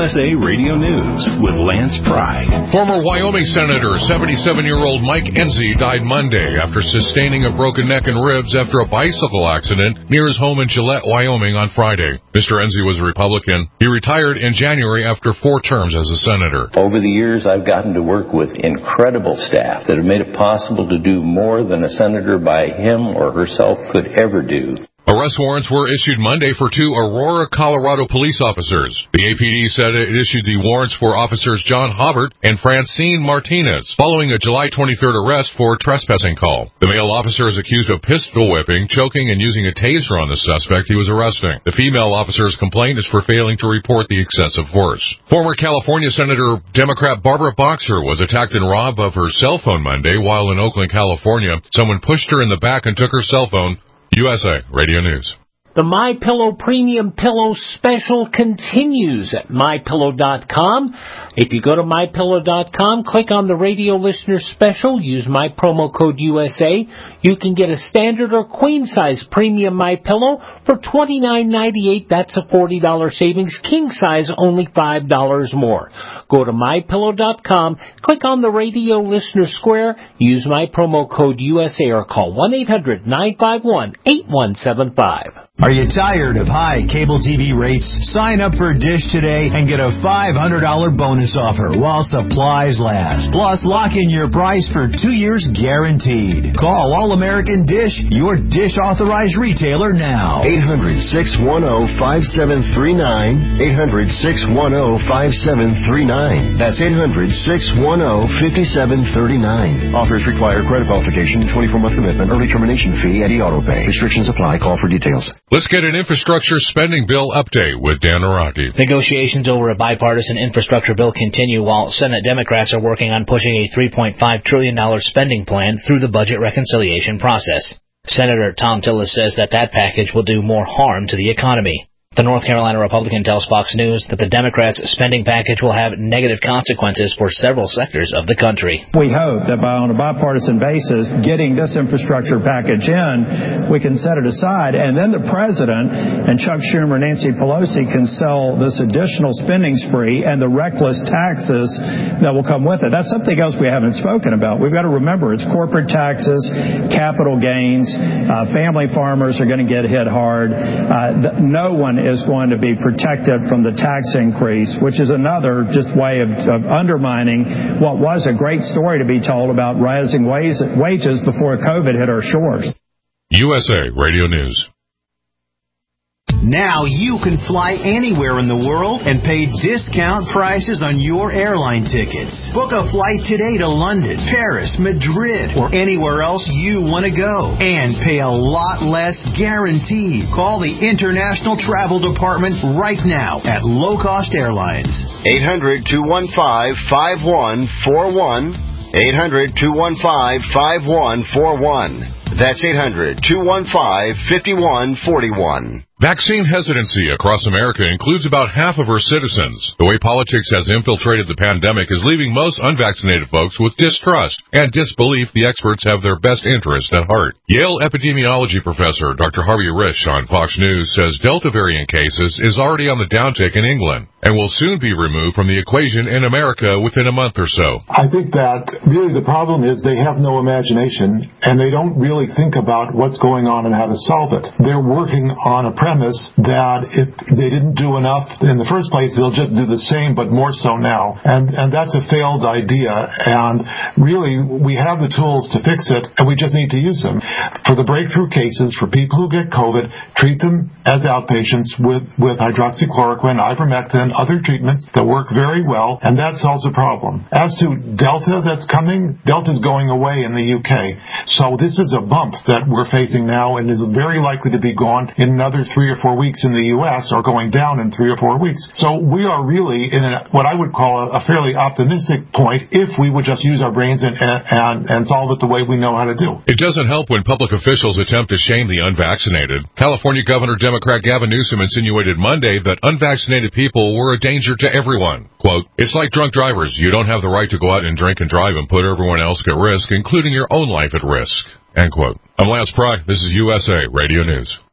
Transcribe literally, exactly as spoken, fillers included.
S A Radio News with Lance Pry. Former Wyoming Senator seventy-seven-year-old Mike Enzi died Monday after sustaining a broken neck and ribs after a bicycle accident near his home in Gillette, Wyoming on Friday. Mister Enzi was a Republican. He retired in January after four terms as a senator. Over the years, I've gotten to work with incredible staff that have made it possible to do more than a senator by him or herself could ever do. Arrest warrants were issued Monday for two Aurora, Colorado police officers. The A P D said it issued the warrants for officers John Hobbert and Francine Martinez following a July twenty-third arrest for a trespassing call. The male officer is accused of pistol whipping, choking, and using a taser on the suspect he was arresting. The female officer's complaint is for failing to report the excessive force. Former California Senator Democrat Barbara Boxer was attacked and robbed of her cell phone Monday while in Oakland, California. Someone pushed her in the back and took her cell phone. U S A Radio News. The MyPillow Premium Pillow Special continues at my pillow dot com. If you go to my pillow dot com, click on the radio listener special, use my promo code U S A. You can get a standard or queen size premium MyPillow for twenty-nine ninety-eight. That's a forty dollars savings. King size only five dollars more. Go to my pillow dot com, click on the radio listener square, use my promo code U S A or call one eight hundred nine five one eight one seven five. Are you tired of high cable T V rates? Sign up for Dish today and get a five hundred dollars bonus offer while supplies last. Plus, lock in your price for two years guaranteed. Call All American Dish, your Dish authorized retailer now. eight hundred six one zero five seven three nine. eight hundred six one zero five seven three nine. That's eight hundred six one zero five seven three nine. Offers require credit qualification, twenty-four month commitment, early termination fee, and e-auto pay. Restrictions apply. Call for details. Let's get an infrastructure spending bill update with Dan Araki. Negotiations over a bipartisan infrastructure bill continue while Senate Democrats are working on pushing a three point five trillion dollars spending plan through the budget reconciliation process. Senator Tom Tillis says that that package will do more harm to the economy. The North Carolina Republican tells Fox News that the Democrats' spending package will have negative consequences for several sectors of the country. We hope that by, on a bipartisan basis, getting this infrastructure package in, we can set it aside, and then the President and Chuck Schumer and Nancy Pelosi can sell this additional spending spree and the reckless taxes that will come with it. That's something else we haven't spoken about. We've got to remember it's corporate taxes, capital gains, uh, family farmers are going to get hit hard. Uh, no one is going to be protected from the tax increase, which is another just way of, of undermining what was a great story to be told about rising wages, wages before COVID hit our shores. U S A Radio News. Now you can fly anywhere in the world and pay discount prices on your airline tickets. Book a flight today to London, Paris, Madrid, or anywhere else you want to go. And pay a lot less guaranteed. Call the International Travel Department right now at Low Cost Airlines. eight hundred two one five five one four one. eight hundred two one five five one four one. That's eight hundred two one five five one four one. Vaccine hesitancy across America includes about half of our citizens. The way politics has infiltrated the pandemic is leaving most unvaccinated folks with distrust and disbelief the experts have their best interest at heart. Yale epidemiology professor Doctor Harvey Risch on Fox News says Delta variant cases is already on the downtick in England and will soon be removed from the equation in America within a month or so. I think that really the problem is they have no imagination and they don't really think about what's going on and how to solve it. They're working on a premise that if they didn't do enough in the first place, they'll just do the same, but more so now. And and that's a failed idea. And really, we have the tools to fix it, and we just need to use them. For the breakthrough cases, for people who get COVID, treat them as outpatients with, with hydroxychloroquine, ivermectin, other treatments that work very well, and that solves the problem. As to Delta that's coming, Delta's going away in the U K. So this is a bump that we're facing now and is very likely to be gone in another three or four weeks in the U S or going down in three or four weeks. So we are really in a, what I would call a, a fairly optimistic point if we would just use our brains and, and, and solve it the way we know how to do. It doesn't help when public officials attempt to shame the unvaccinated. California Governor Democrat Gavin Newsom insinuated Monday that unvaccinated people were a danger to everyone. Quote, "It's like drunk drivers. You don't have the right to go out and drink and drive and put everyone else at risk, including your own life at risk." End quote. I'm Lance Pry. This is U S A Radio News.